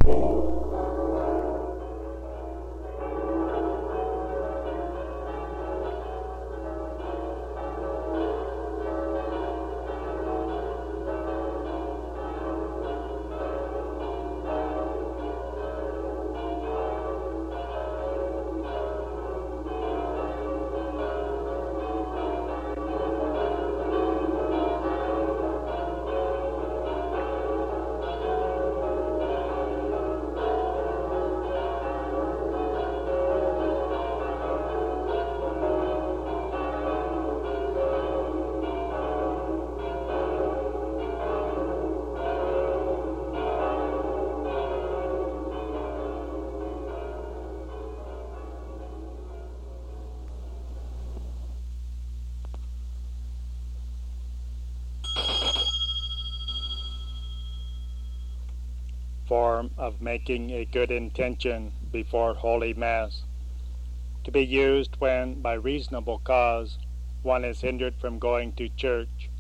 Form of making a good intention before Holy Mass, to be used when, by reasonable cause, one is hindered from going to church.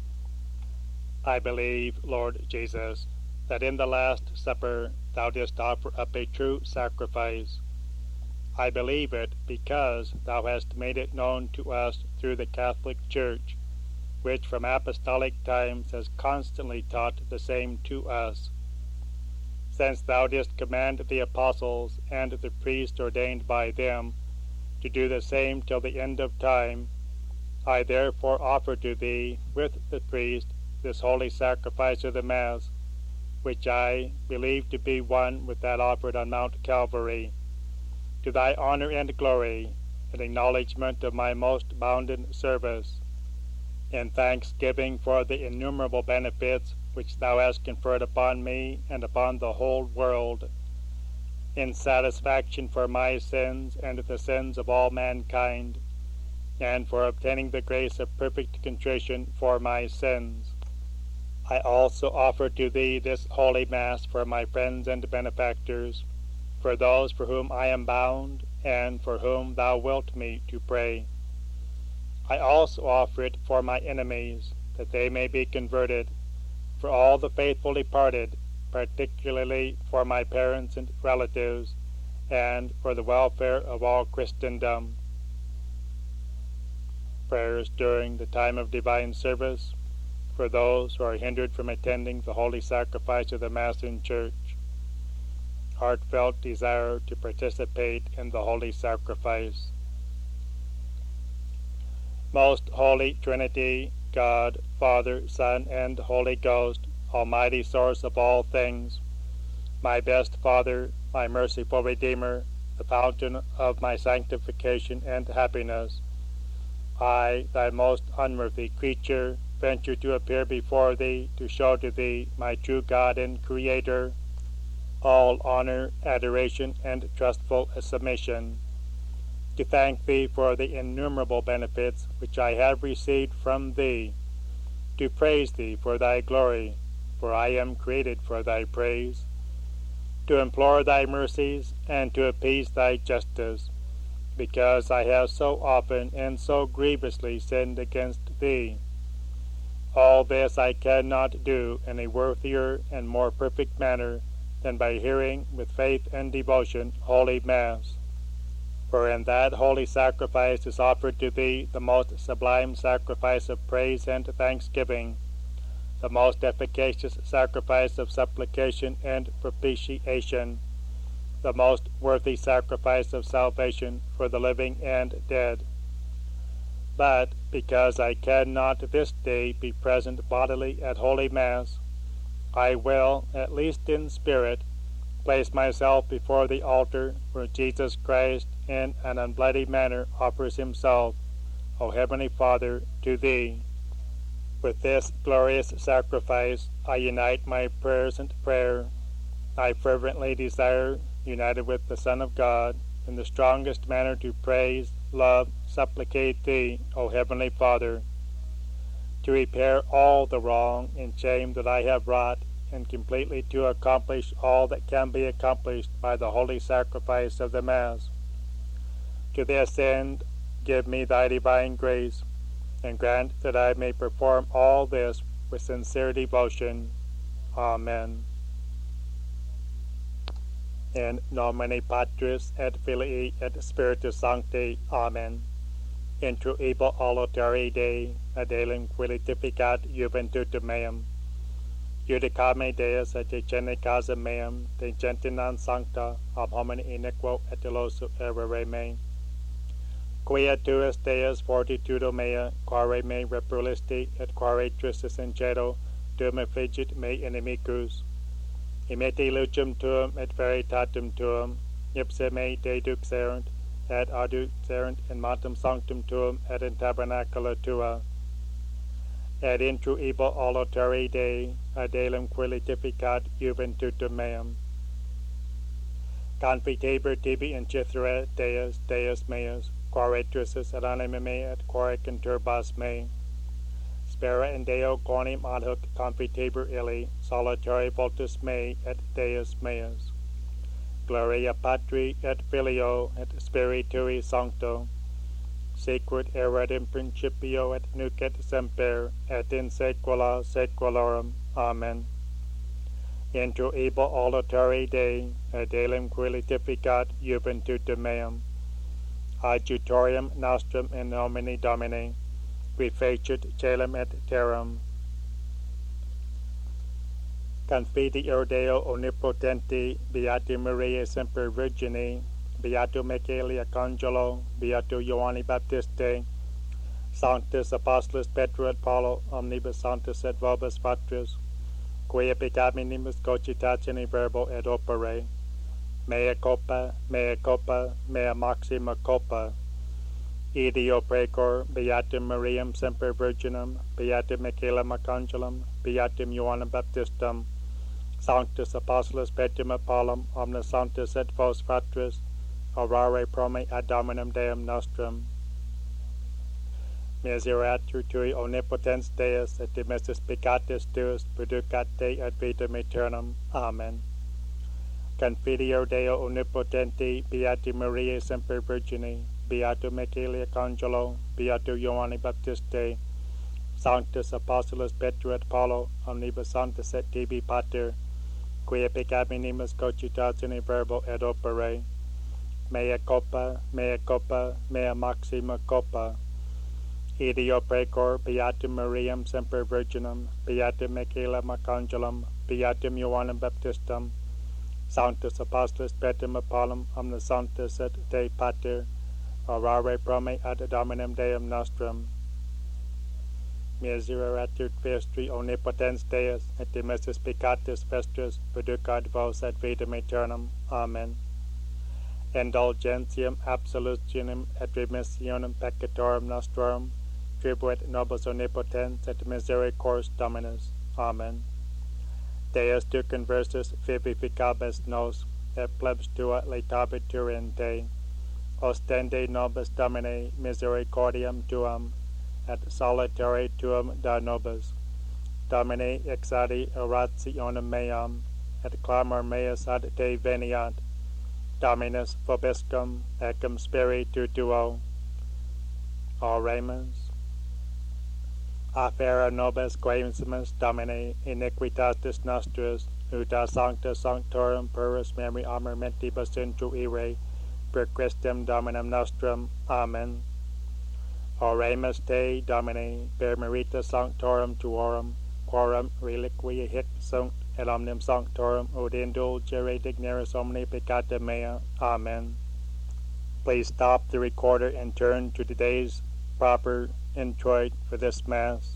I believe, Lord Jesus, that in the Last Supper thou didst offer up a true sacrifice. I believe it because thou hast made it known to us through the Catholic Church, which from apostolic times has constantly taught the same to us. Since thou didst command the apostles and the priests ordained by them to do the same till the end of time, I therefore offer to thee with the priest this holy sacrifice of the Mass, which I believe to be one with that offered on Mount Calvary, to thy honor and glory, in acknowledgment of my most bounden service, in thanksgiving for the innumerable benefits which thou hast conferred upon me and upon the whole world, in satisfaction for my sins and the sins of all mankind, and for obtaining the grace of perfect contrition for my sins. I also offer to thee this holy Mass for my friends and benefactors, for those for whom I am bound, and for whom thou wilt me to pray. I also offer it for my enemies, that they may be converted, for all the faithful departed, particularly for my parents and relatives, and for the welfare of all Christendom. Prayers during the time of divine service, for those who are hindered from attending the holy sacrifice of the Mass in church. Heartfelt desire to participate in the holy sacrifice. Most Holy Trinity, God, Father, Son, and Holy Ghost, Almighty Source of all things, my best Father, my merciful Redeemer, the fountain of my sanctification and happiness, I, thy most unworthy creature, venture to appear before thee, to show to thee, my true God and Creator, all honor, adoration, and trustful submission, to thank thee for the innumerable benefits which I have received from thee, to praise thee for thy glory, for I am created for thy praise, to implore thy mercies, and to appease thy justice, because I have so often and so grievously sinned against thee. All this I cannot do in a worthier and more perfect manner than by hearing with faith and devotion Holy Mass. For in that holy sacrifice is offered to thee the most sublime sacrifice of praise and thanksgiving, the most efficacious sacrifice of supplication and propitiation, the most worthy sacrifice of salvation for the living and dead. But because I cannot this day be present bodily at Holy Mass, I will, at least in spirit, place myself before the altar where Jesus Christ in an unbloody manner offers himself, O Heavenly Father, to thee. With this glorious sacrifice I unite my prayers and prayer. I fervently desire, united with the Son of God, in the strongest manner to praise, love, supplicate thee, O Heavenly Father, to repair all the wrong and shame that I have wrought, and completely to accomplish all that can be accomplished by the holy sacrifice of the Mass. To this end, give me thy divine grace, and grant that I may perform all this with sincere devotion. Amen. in nomine Patris et Filii et Spiritus Sancti. Amen. Intro ebo allotere Dei, adelum quilitificat juventutem meam. Judicame Deus et decene casa meam, de gentinan sancta, ab homine iniquo et illoso errore me. Quia tuus Deus fortitudo mea, quare me repulisti, et quare tristis incedo, tuum affligit me inimicus. Imite lucem tuum et veritatem tuum, ipse me deduxerunt, et adduxerunt in montem sanctum tuum et in tabernacula tua. Et intro ebo allotere Dei, adelum quilitificat juventutem meam. Confiteber tibi incithera Deus, Deus meus, quare tristis et anima mea et quare conturbas me. Spera in Deo quonim ad hoc confiteber illi, solitari voltus mei et Deus meus. Gloria Patri et Filio et Spiritui Sancto, sicut erat in principio et nunc et semper, et in saecula saeculorum. Amen. Intro ebo allotere Dei, adelum quilitificat juventutem meam. Adjutorium nostrum in nomine Domini, qui fecit caelum et terram. Confiteor Deo omnipotenti, Beati Mariae semper Virgini, Beato Michaeli Arcangelo, Beato Ioanni Baptiste, Sanctus Apostolus Petro et Paulo, omnibus sanctus et vobis patris, quia pecaminimus cogitatione verbo et opere, mea culpa, mea maxima culpa. Ideo precor, Beatum Mariam semper Virginum, Beatum Michaelum Arcangelum, Beatum Ioannem Baptistum, Sanctus Apostolus Petrum et Paulum, omnes sanctus et vos fratris, orare pro me ad Dominum Deum nostrum. Miseratur tui omnipotens Deus, et dimissus peccatis tuus, producat te ad vitam aeternam. Amen. Confiteor Deo omnipotenti, Beati Mariae semper Virgini, Beato Michaeli Arcangelo, Beato Ioanni Baptiste, Sanctus Apostolus Petro et Paulo, omnibus sanctus et tibi pater, quia peccaminimus cogitatione verbo et opere, mea culpa, mea maxima culpa. Ideo precor, Beatum Mariam semper Virginum, Beatum Michaelum Arcangelum, Beatum Ioannem Baptistum, Sanctus Apostolus Petrum et Paulum, omnes sanctus et Dei pater, orare pro me ad Dominum Deum nostrum. Miseratur vestri omnipotens Deus, et dimissus peccatis vestris, producat vos ad vitam aeternam. Amen. Indulgentiam absolutionem et remissionem peccatorum nostrorum, tribuit nobis omnipotens et misericors Dominus. Amen. Deus tu conversus vivificabis nos, et plebs tua laetabitur in te. Ostende nobis Domine misericordiam tuam, et solitare tuum da nobis. Domine exaudi orationem meam, et clamor meus ad te veniat. Dominus vobiscum, ecum spiritu tuo. Oremus. Afera nobis quaesimus Domine, iniquitatis nostris, ut a sancta sanctorum purus memori amor mentibus intruire, per Christum Dominum nostrum. Amen. Oremus te, Domine, per merita sanctorum tuorum, quorum reliquia hic sunt, et omnium sanctorum ut indulgere digneris omni peccata mea. Amen. Please stop the recorder and turn to today's proper introit for this Mass.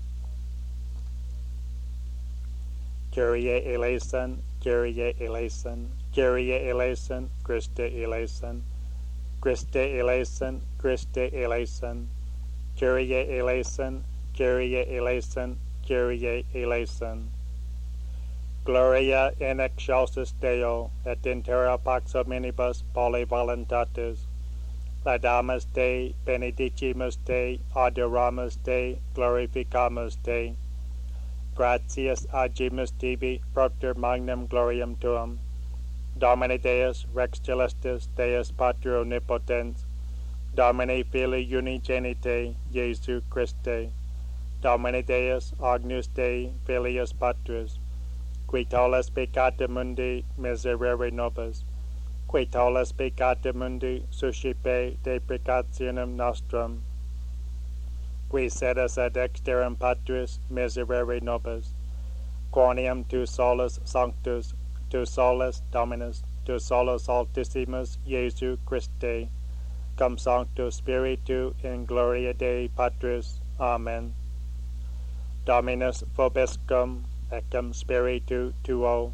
Kyrie eleison, Kyrie eleison, Kyrie eleison, Christe eleison, Christe eleison, Christe eleison, Kyrie eleison, Kyrie eleison, Kyrie eleison. Gloria in excelsis Deo, et in terra pax hominibus poli voluntatis. Laudamus Dei, benedicimus Dei, adoramus Dei, glorificamus Dei. Gratias agimus tibi, propter magnum gloriam tuum. Domine Deus, Rex Celestis, Deus Pater Omnipotens, Domine Filii Unigenite, Jesu Christe, Domine Deus, Agnus Dei, Filius Patris, qui tollis peccata mundi miserere nobis, qui tollis peccata mundi suscipe deprecationem nostrum, qui sedis ad exterum Patris miserere nobis, quoniam tu solus sanctus, tu solus Dominus, tu solus altissimus Iesu Christe, cum Sancto Spiritu in gloria Dei Patris. Amen. Dominus vobiscum, et cum Spiritu tuo.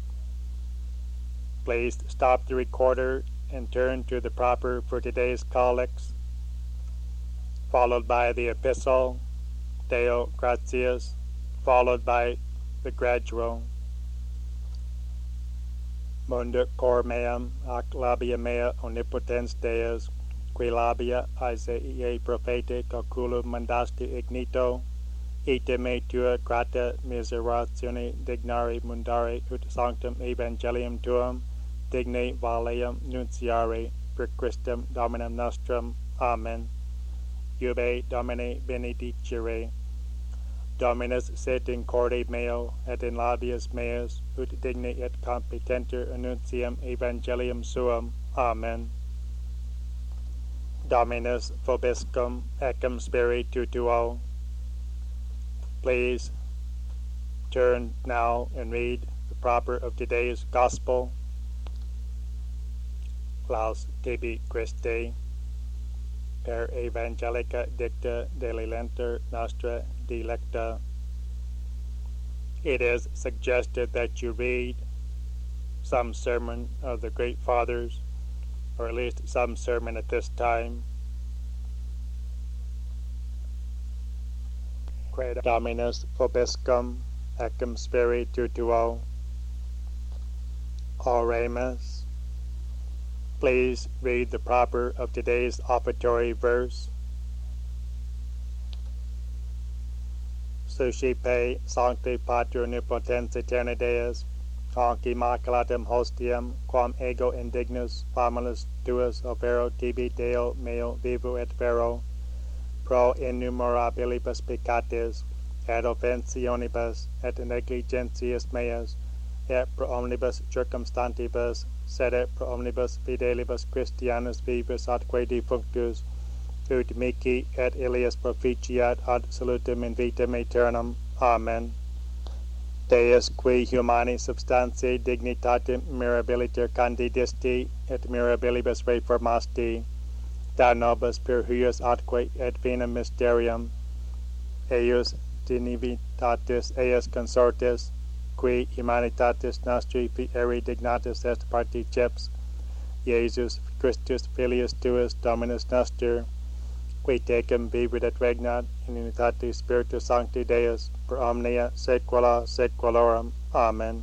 Please stop the recorder and turn to the proper for today's collects, followed by the epistle, Deo gratias, followed by the gradual. Munde cor meam, ac labia mea omnipotens Deus, qui labia Isaiae profete calculum mandasti ignito, ite me tua grata miseratione dignari mundare ut sanctum evangelium tuum, digne valeum nunciare per Christum Dominum nostrum. Amen. Iube Domine benedicere. Dominus sit in corde meo et in labius meus ut digne et competenter annunciam evangelium suum. Amen. Dominus vobiscum et cum Spiritu tuo. Please turn now and read the proper of today's Gospel. Laus tibi Christe, per evangelica dicta delilenter nostra delecta. It is suggested that you read some sermon of the great fathers, or at least some sermon at this time. Quae Dominus vobiscum et cum Spiritu tuo. Oremus. Please read the proper of today's offertory verse. Suscipe sancti Pater omnipotens aeterni Deus, hanc immaculatum hostiam, quam ego indignus familis tuas ofero tibi Deo meo vivo et vero, pro innumerabilibus peccatis, et offensionibus, et negligentias meas, et pro omnibus circumstantibus, sed et pro omnibus fidelibus Christianus vivus atque defunctus, ut mihi et Elias proficiat ad salutem in vitam aeternam. Amen. Deus qui humani substantiae dignitatem mirabiliter candidisti et mirabilibus reformasti, da nobis per huius atque et venam mysterium, eius divinitatis eius consortis, qui humanitatis nostri fieri dignatus est particeps, Iesus Christus filius tuus Dominus noster, qui tecum vivit et regnat in unitate Spiritus Sancti Deus per omnia saecula saeculorum. Amen.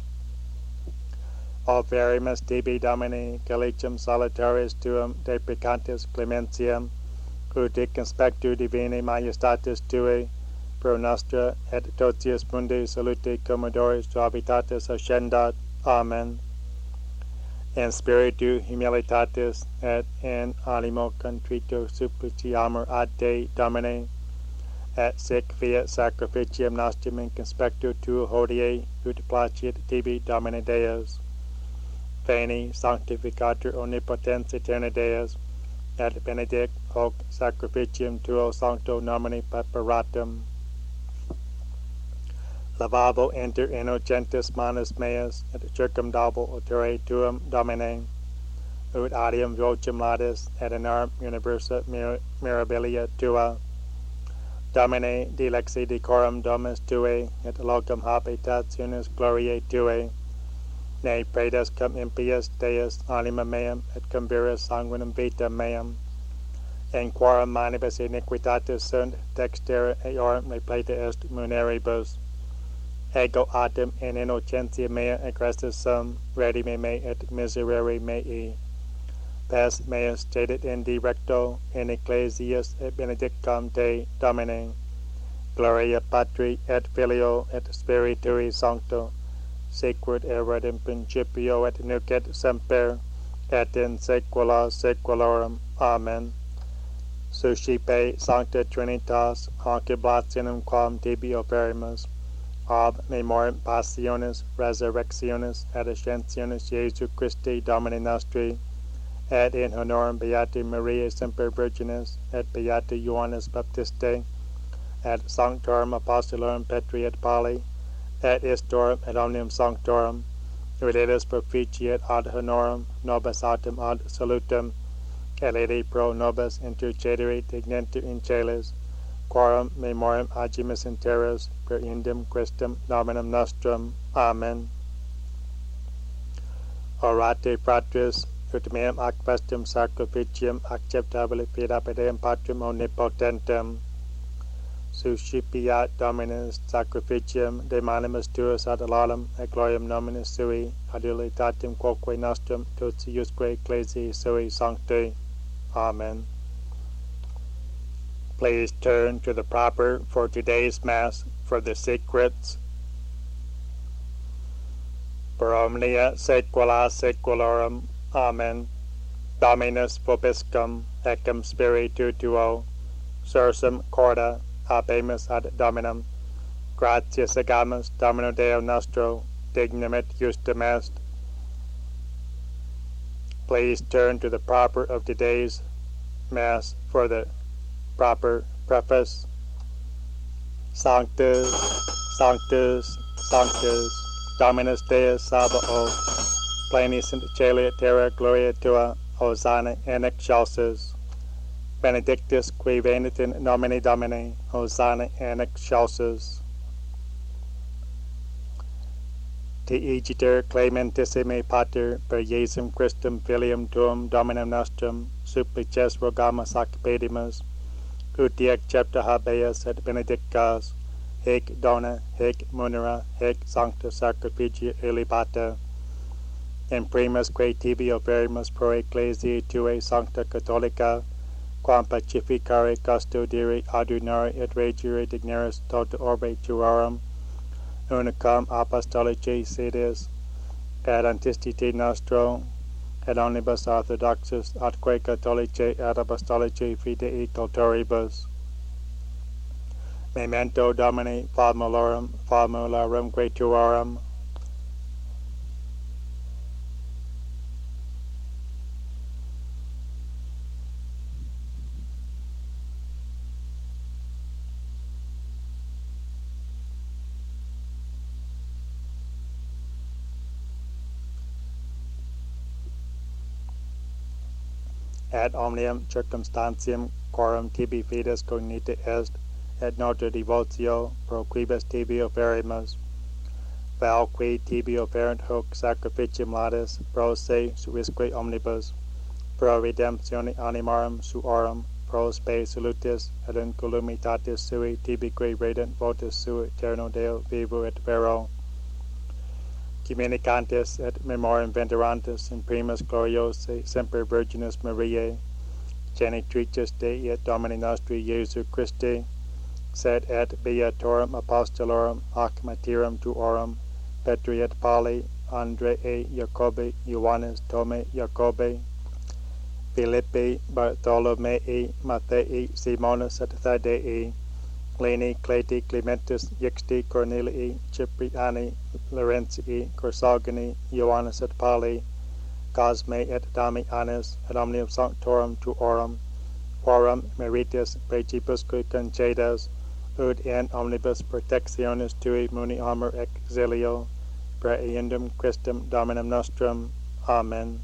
Oferimus tibi Domine calicem salutaris tuum deprecantis clementiam, ut dic conspectu divinae majestatis tuae, pro nostra et totius mundi salute commodoris suavitatis ascendat. Amen. In spiritu humilitatis et in animo contrito suppliciamur ad te, Domine, et sic fiat sacrificium nostrum in conspectu tuo hodie, ut placet tibi Domine Deus. Veni sanctificator omnipotens aeterni Deus, et benedict hoc sacrificium tuo sancto nomine preparatum. Lavabo inter innocentis manus meas, et circumdabo ultere tuum Domine, ut adium vocem laudis, et in arm universa mirabilia tua. Domine, dilexi decorum domus tuae, et locum habitationis gloriae tuae. Ne praedas cum impius Deus anima meam, et cum virus sanguinum vita meam. In quorum manibus iniquitatis sunt, dextera eorum repleta est muneribus. Ego autem in innocentia mea agressus sum, redime me et miserere mei. Pes meus cedit in directo, in ecclesias et benedictam te, Domine. Gloria Patri et Filio et Spiritui Sancto, sequat erat in principio et nunc et semper, et in saecula saeculorum. Amen. Suscipe Sancta Trinitas, hanc oblationem quam tibi oferimus, ab memoriam passionis resurrectionis et ascensionis Jesu Christi Domini nostri, et in honorum Beati Mariae Semper Virginis, et Beati Ioannis Baptiste, et Sanctorum Apostolorum Petri et Pauli, et Istorum et omnium Sanctorum, Relatus proficiat ad honorum nobis autem ad salutem, Eledi pro nobis intercedere dignenter in celis, quorum memoriam agimus in terras per indem Christum nominum nostrum. Amen. Orate fratris, ut meam ac vestum sacrificium acceptabile fidapedeum Patrum omnipotentem, suscipiat Dominus sacrificium de manimus tuus ad alalum et gloriam nominis sui, adulitatem quoque nostrum totiusque ecclesiae sui sancti. Amen. Please turn to the proper for today's Mass for the secrets. Per omnia saecula saeculorum. Amen. Dominus vobiscum, ecum spiritu tuo, sursum corda, habemus ad Dominum. Gratias agamus, Domino Deo nostro, dignum et justum est. Please turn to the proper of today's Mass for the proper preface. Sanctus, Sanctus, Sanctus, Dominus Deus Sabaoth, plenis in caeli terra gloria tua, Hosanna in excelsis. Benedictus qui venit in nomine Domini, Hosanna in excelsis. Te igiter clementissime Pater, per Iesum Christum filium tuum Dominum nostrum, supplices rogamus ac pedimus, ut accepta habeas et benedicas, hic dona, hic munera, hic sancta sacrificia illibata, in primus quae tibi oferimus pro ecclesiae tuae sancta catholica, quam pacificare custodire adunare et regere digneris tota orbe tuarum, unicum apostolicae sedes, et antistite nostro, et omnibus orthodoxus atque catholicae et apostolicae fidei cultoribus. Memento Domini formularum quae tuarum. Et omnium circumstantium quorum tibi fides cognita est, et nota devotio pro quibus tibi oferimus, vel qui tibi oferent hoc sacrificium laudis pro se suisque omnibus, pro redemptione animarum suorum, pro spe salutis et incolumitatis sui tibique redent votus sui eterno Deo vivo et vero. Communicantis et memoriam venerantis in primus gloriose semper Virginis Mariae, genitrices Dei et Domini nostri Iesu Christi, sed et beatorum apostolorum ac martyrum tuorum, Petri et Pauli, Andrei, Jacobi, Ioannis, Tome, Jacobi, Philippi, Bartholomei, Mattei, Simonis et Thadei, Leni, Cleti, Clementis, Ixti, Cornelii, Cipriani, Laurentii, Corsogoni, Ioannis et Pauli, Cosme et Damianus, et omnium sanctorum tuorum, quorum meritus precipusque concedas, ut in omnibus protectionis tui muni amor exilio, per eundum Christum Dominum nostrum. Amen.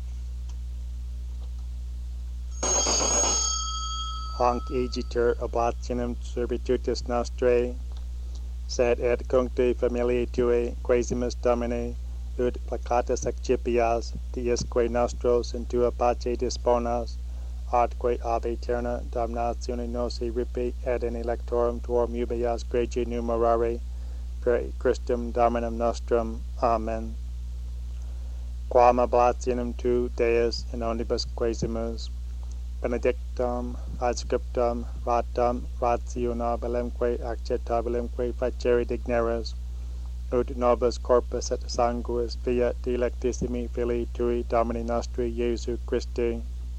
Hanc igitur oblationem servitutis nostrae, sed et cuncti familiae tuae quasimus Domine, ut placatus accipias, diisque nostros in tua pace disponas, atque ab aeterna damnatione nosi ripi et in electorum tuorum ubias gregi numerare, per Christum Dominum nostrum. Amen. Quam oblationem tu, Deus, in omnibus quasimus, benedictum ad scriptum ratum rationabilemque acceptabilemque facere digneris, ut nobis corpus et sanguis fiat delectissimi filii tui Domini nostri Iesu Christi,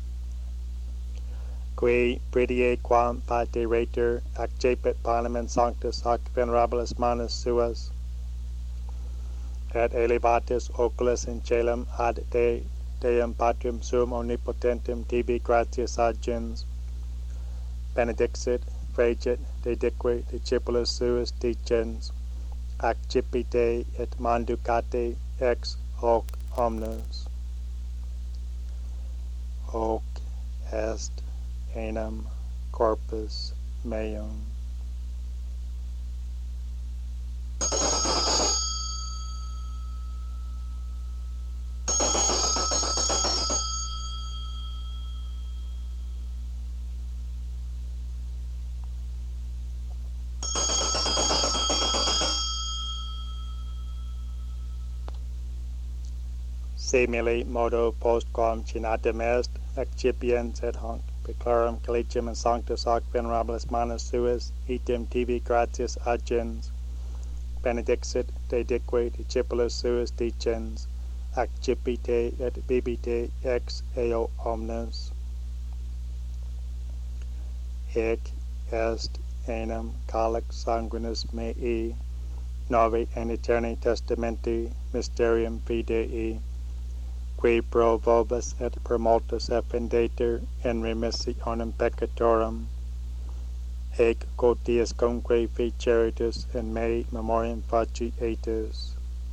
qui predie quam pater rater accepit panem in sanctus hoc venerabilis manus suas, et elevatus oculis in caelum ad Deum Patrum suum omnipotentem tibi gratias agens, benedixit, fregit, dedique discipulos suis dicens, accipite et manducate ex hoc omnes. Hoc est enim corpus meum. Simile modo postquam cinatum est, accipiens et hanc peclarum collegium and sanctus hoc venerabilis manus suis, item tibi gratias agens, benedixit, dedique discipulos suis dicens, accipite et bibite ex eo omnes. Hic est enim calix sanguinis mei, novi in aeterni testamenti mysterium fidei, qui pro vobis et per multos effendatur in remissionem peccatorum, haec quotiuscumque fi charitas in mei memoriam faci etus.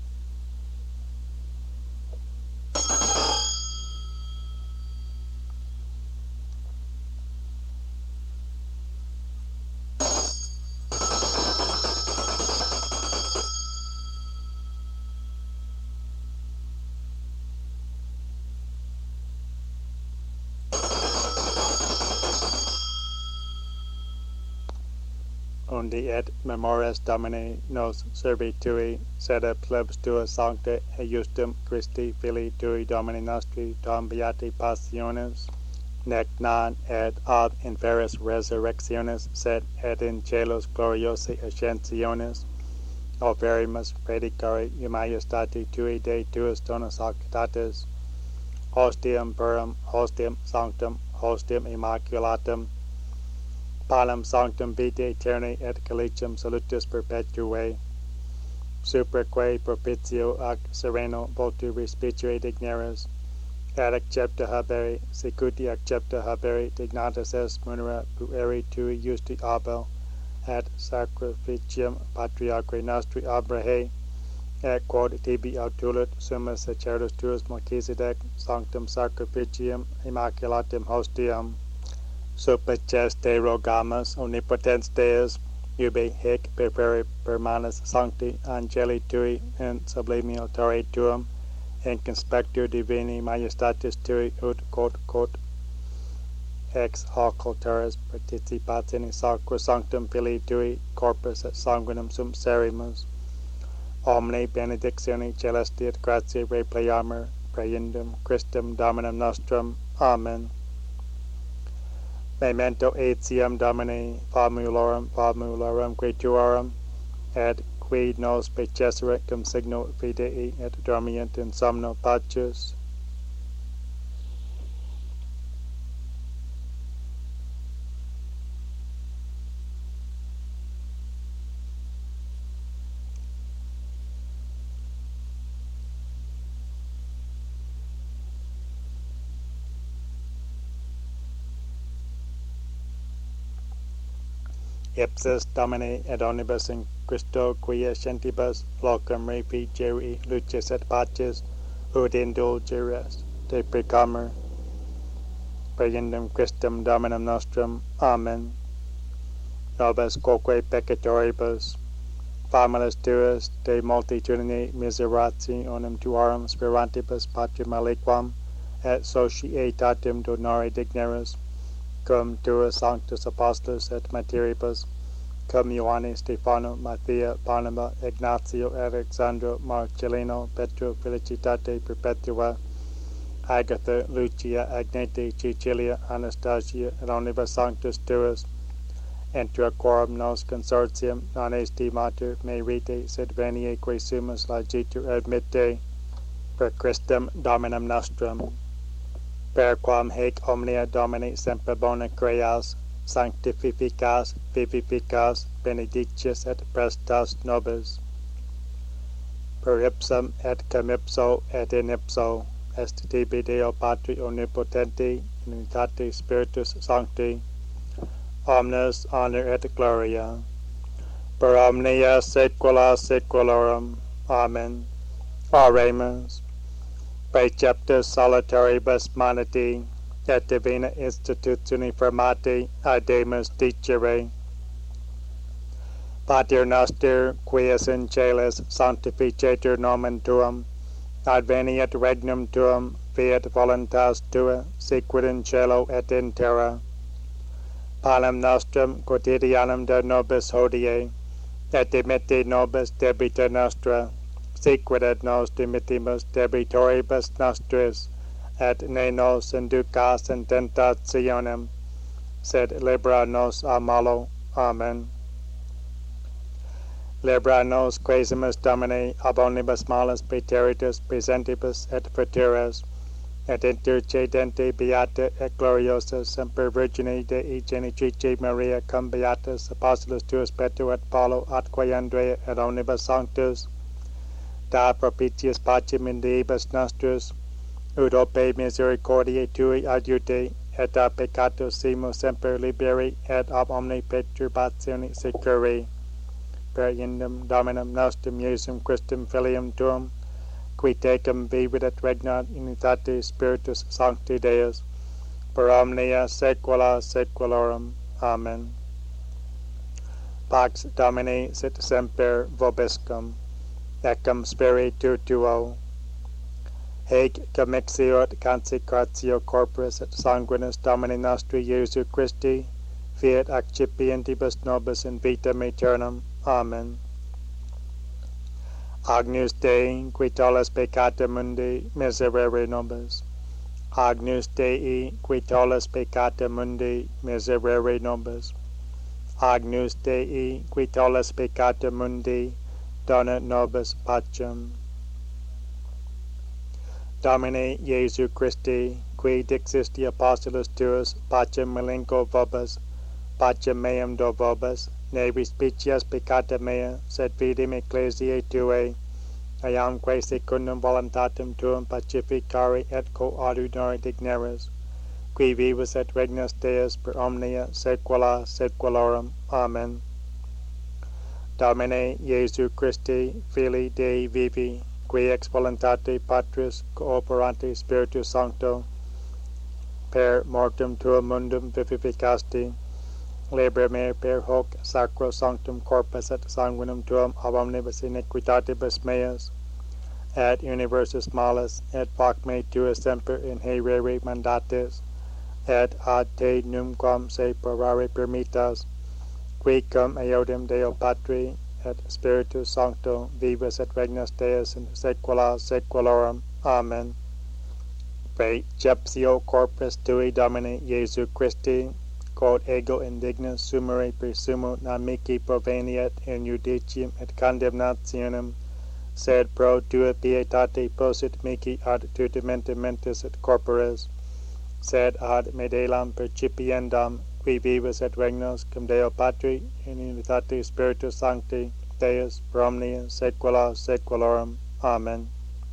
Undi et memorias Domini nos servitui sed plebs tua sancta eiustum Christi Filii tui Domini nostri tam beati passiones, nec non et ab inferis resurrectionis, sed et in celos gloriosi ascensiones, oferimus predicare maiestati tui de tuas donas octates, hostium purum, hostium sanctum, hostium immaculatum, panem sanctum vitae aeterni et collegium salutis perpetuae, supraque propitio ac sereno votu respicere digneris, et accepta habere, secuti accepta habere dignatus est munera pueri tui justi Abel, et sacrificium patriarchae nostri Abrahe, et quod tibi autulit summa sacerdos tuus Melchizedek, sanctum sacrificium immaculatum hostium, supplices te rogamus, omnipotens Deus, ubi hic per manus sancti angeli tui in sublime altare tuum, in conspectu divini majestatis tui ut quod ex hoc altaris participationis sacro sanctum Filii tui corpus et sanguinum sum serimus, omne benedictione celesti et gratiae repleamur, praeendum Christum Dominum nostrum. Amen. Memento etiam Domini famulorum gratuarum, et qui nos pecesserit cum signo fidei et dormient in somno pacus. Ipsis Domini et omnibus in Christo quiescentibus locum refugere lucis et pacis ut indulgeres te precamur, praeendum Christum Dominum nostrum. Amen. Nobis quoque peccatoribus, familias tuas de multitudine miserationem tuarum spirantibus patrum aliquam, et societatem donare digneris, cum tuas sanctus apostolus et martyribus, cum Ioannis, Stephano, Matthaea, Barnaba, Ignatio, Alexandro, Marcellino, Petro, Felicitate Perpetua, Agatha, Lucia, Agnete, Cecilia, Anastasia, et omnibus sanctus tuas, inter quorum nos consortium non esti mater merite, sed veniae quae sumus lagitur admitte, per Christum Dominum nostrum, per quam haec omnia Domini semper bona creas, sanctificas, vivificas, benedictis et prestas nobis. per ipsum et cum ipso et in ipso, est tibi Deo Patri omnipotenti, in unitate Spiritus Sancti, omnes honor et gloria, per omnia saecula saeculorum. Amen. Oremus. Preceptus solitaribus moniti, et divina institutione formati ademus dicere. Pater noster, qui es in caelis, sanctificetur nomen tuum, adveniat regnum tuum, fiat voluntas tua, sicut in cielo et in terra. Panem nostrum quotidianum da nobis hodie, et dimitte nobis debita nostra, sicut et nos dimittimus debitoribus nostris, et ne nos inducas in tentationem, sed libera nos a malo. Amen. Libera nos quaesimus Domine ab omnibus malus praeteritus presentibus et futuras, et intercedente beata et gloriosa semper Virgine Dei Genitrice Maria cum beatus apostolus tuus Petro et Paulo atque Andrea et omnibus sanctus, da propitius pacem in diebus nostris, ut ope misericordiae tui adiute, et a peccatus simus semper liberi, et ab omni perturbatione securi. Per indum Dominum nostrum Iesum Christum Filium tuum, qui tecum vivit et regnat in unitate Spiritus Sancti Deus, per omnia saecula saeculorum. Amen. Pax Domini sit semper vobiscum, ecum spiritu tuo. Haec commixiot consecratio corporis et sanguinis Domini nostri Iesu Christi, fiat accipientibus nobis in vitam aeternam. Amen. Agnus Dei, qui tollis peccata mundi, miserere nobis. Agnus Dei, qui tollis peccata mundi, miserere nobis. Agnus Dei, qui tollis peccata mundi, dona nobis pacem. Domine Iesu Christi, qui dixisti apostolus tuus, pacem malinco vobis, pacem meam do vobis, ne respicias peccata mea, sed fidem ecclesiae tuae, eamque secundum voluntatem tuum pacificare et coadunare digneris, qui vivus et regnas Deus per omnia saecula saeculorum. Amen. Domine Iesu Christi, Filii Dei vivi, qui ex voluntate Patris cooperante Spiritus Sancto, per mortem tuum mundum vivificasti, libera me per hoc sacro sanctum corpus et sanguinum tuum ab omnibus iniquitatibus meas, et universus malus, et fac me tua semper in herere mandatis, et ad te numquam se parare permittas, qui cum eodem Deo Patri et Spiritus Sancto vivus et regnas Deus in saecula saeculorum. Amen. Preceptio corpus tui Domine Iesu Christi, quod ego indignus sumere presumo non mihi proveniet in judicium et condemnationem, sed pro tua pietate posit mihi ad tutimenta mentis et corporis, sed ad medelam percipiendam, qui vivus et regnos cum Deo Patri in unitate Spiritus Sancti Deus per omnia saecula saeculorum. Amen.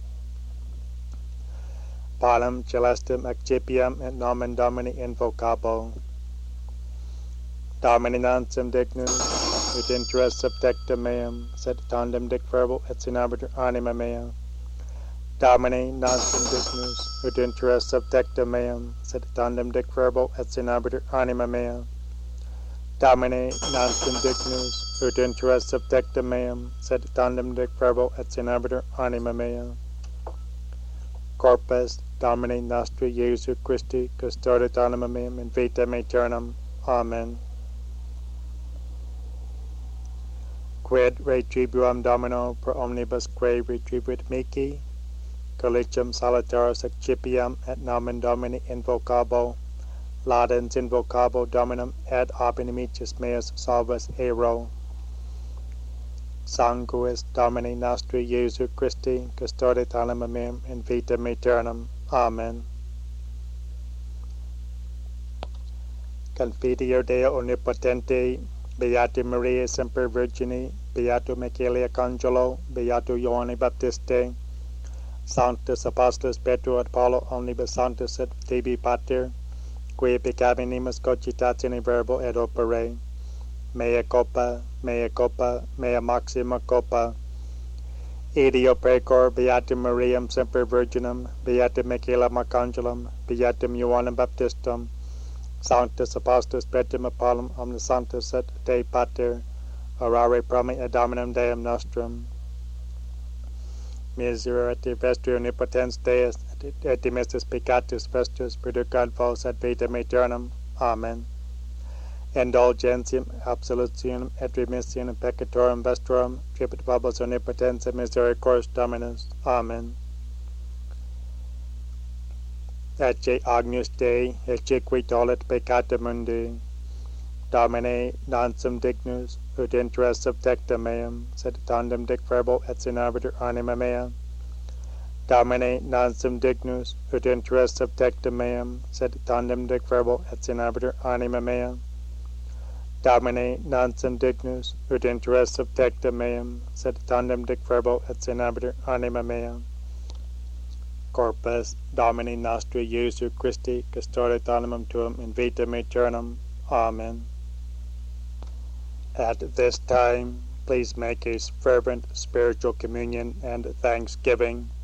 Panem celestum accipiam et nomen Domini invocabo. Domini non sum dignus, ut interest subtecta meam, sed tandem dic verbo et sinabiter anima mea. Domini non sum dignus, ut interest subtecta meam, sed tandem dic verbo et sinabiter anima mea. Domini non sum dignus, ut interest subtecta meam, sed tandem dic verbo et sinabiter anima mea. Corpus Domini nostri Iesu Christi, custodit anima meam in vitam aeternam. Amen. Quid retribuam Domino per omnibus quae retribuit mihi, collegium solitaris accipiam et nomen Domini invocabo, laudens invocabo Dominum et ab inimicis meus salvus ero. Sanguis Domini nostri Iesu Christi, custodit anima meam in vitam aeternam. Amen. Confiteor Deo omnipotente, Beata Maria Semper Virgini, Beato Michele Arcangelo, Beato Ioanne Baptiste, Sanctus Apostolus Petro et Paulo omnibus sanctus et tibi pater, qui peccabinimus cogitatione verbo et opere, mea culpa, mea maxima culpa. Ideo precor Beatum Mariam Semper Virginum, Beatum Michaelum Arcangelum, Beatum Ioannem Baptistum, Sanctus Apostolus Petrum Apollum omnis sanctus et Dei Pater, orare promi et Dominum Deum nostrum. Miserere vestri omnipotens Deus, et dimissus peccatus vestris, perducat vos ad vitam aeternam. Amen. Indulgentiam, absolutionem, et remissionem peccatorum vestrorum, tribut vobis omnipotens et misericors Dominus. Amen. Ecce Agnus Dei, ecce tollit peccata mundi. Domine, non sum dignus, ut interest subtecta meam, sed tandem dic verbo et sinaviter anima mea. Domine, non sum dignus, ut interest subtecta meam, sed tandem dic verbo et sinaviter anima mea. Domine, non sum dignus, ut interest subtecta meam, sed tandem dic verbo et sinaviter anima mea. Corpus Domini nostri Iesu Christi, custodet animum tuum in vitam aeternam. Amen. At this time, please make a fervent spiritual communion and thanksgiving.